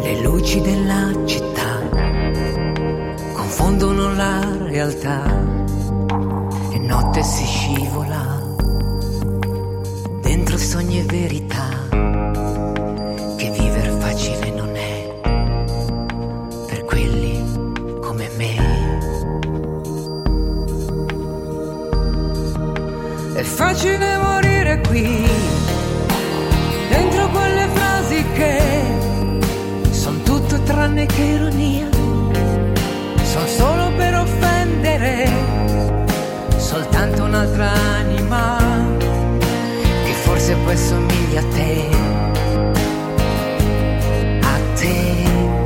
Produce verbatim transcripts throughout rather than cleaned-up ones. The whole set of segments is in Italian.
Le luci della città confondono la realtà e notte si scivola dentro sogni e verità, che viver facile non è per quelli come me. È facile morire qui, dentro quelle frasi che son tutto tranne che ironia, son solo per offendere soltanto un'altra anima che forse poi somiglia a te, a te.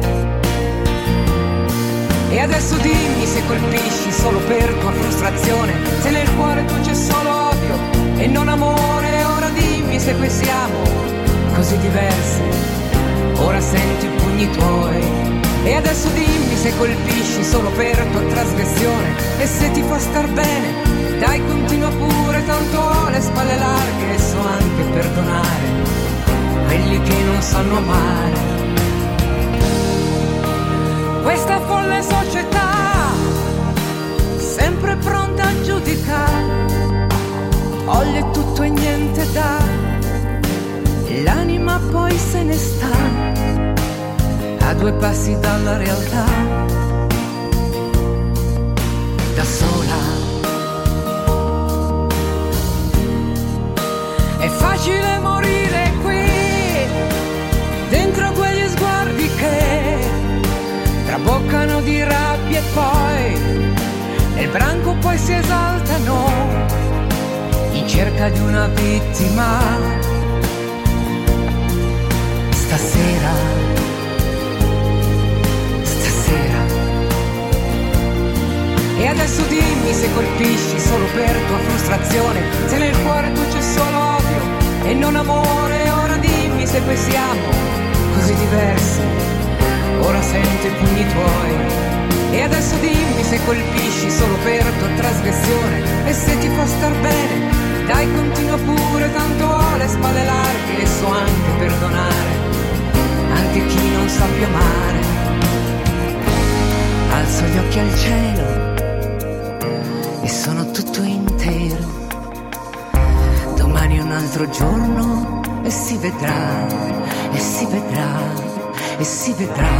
E adesso dimmi se colpisci solo per tua frustrazione, se nel cuore tu c'è solo odio e non amore. Ora dimmi se qui siamo così diversi, ora sento i pugni tuoi. E adesso dimmi se colpisci solo per tua trasgressione e se ti fa star bene, dai continua pure, tanto ho le spalle larghe e so anche perdonare quelli che non sanno amare. Questa folle società sempre pronta a giudicare, olio è tutto e niente da, l'anima poi se ne sta a due passi dalla realtà, da sola. È facile morire qui, dentro quegli sguardi che traboccano di rabbia e poi nel branco poi si esaltano in cerca di una vittima. Stasera E adesso dimmi se colpisci solo per tua frustrazione, se nel cuore tu c'è solo odio e non amore. Ora dimmi se poi siamo così diversi, ora sento i pugni tuoi. E adesso dimmi se colpisci solo per tua trasgressione e se ti fa star bene, dai continua pure, tanto ho le spalle larghe e so anche perdonare anche chi non sa più amare. Alzo gli occhi al cielo e sono tutto intero, domani è un altro giorno e si vedrà, e si vedrà, e si vedrà.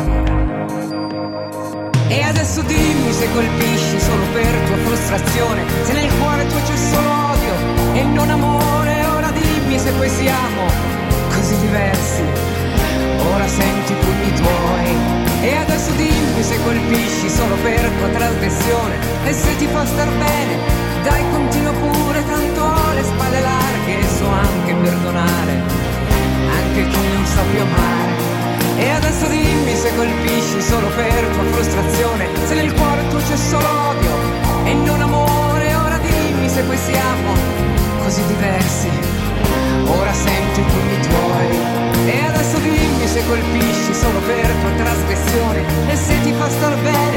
E adesso dimmi se colpisci solo per tua frustrazione, se nel cuore tuo c'è solo odio e non amore. Ora dimmi se poi siamo così diversi, ora senti i pugni tuoi. E adesso dimmi se colpisci solo per tua trasgressione e se ti fa star bene, dai continua pure, tanto ho le spalle larghe e so anche perdonare anche chi non sa più amare. E adesso dimmi se colpisci solo per tua frustrazione, se nel cuore tu c'è solo odio e non amore. Ora dimmi se poi siamo così diversi, ora sento i pugni tuoi. E adesso dimmi se colpisci solo per tua trasgressione e se ti fa star bene,